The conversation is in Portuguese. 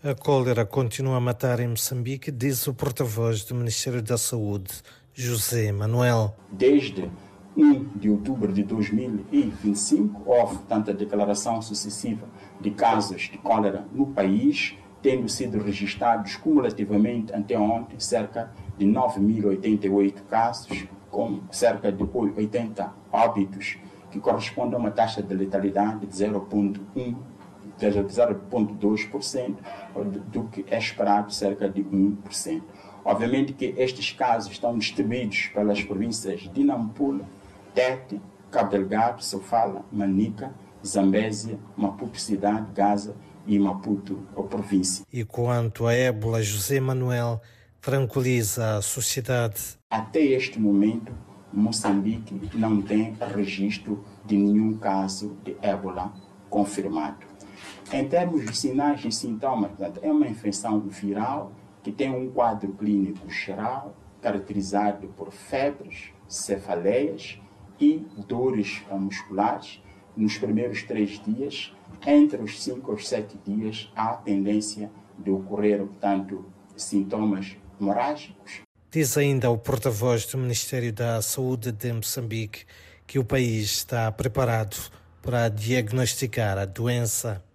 A cólera continua a matar em Moçambique, diz o porta-voz do Ministério da Saúde, José Manuel. Desde 1 de outubro de 2025, houve tanta declaração sucessiva de casos de cólera no país, tendo sido registrados cumulativamente até ontem cerca de 9.088 casos, com cerca de 80 óbitos, que corresponde a uma taxa de letalidade de 0,2%, do que é esperado cerca de 1%. Obviamente que estes casos estão distribuídos pelas províncias de Nampula, Tete, Cabo Delgado, Sofala, Manica, Zambésia, Maputo Cidade, Gaza e Maputo, a província. E quanto a ébola, José Manuel tranquiliza a sociedade. Até este momento, Moçambique não tem registro de nenhum caso de ébola confirmado. Em termos de sinais e sintomas, portanto, é uma infecção viral que tem um quadro clínico geral, caracterizado por febres, cefaleias e dores musculares. Nos primeiros 3 dias, entre os 5 aos 7 dias, há tendência de ocorrer, portanto, sintomas hemorrágicos. Diz ainda o porta-voz do Ministério da Saúde de Moçambique que o país está preparado para diagnosticar a doença.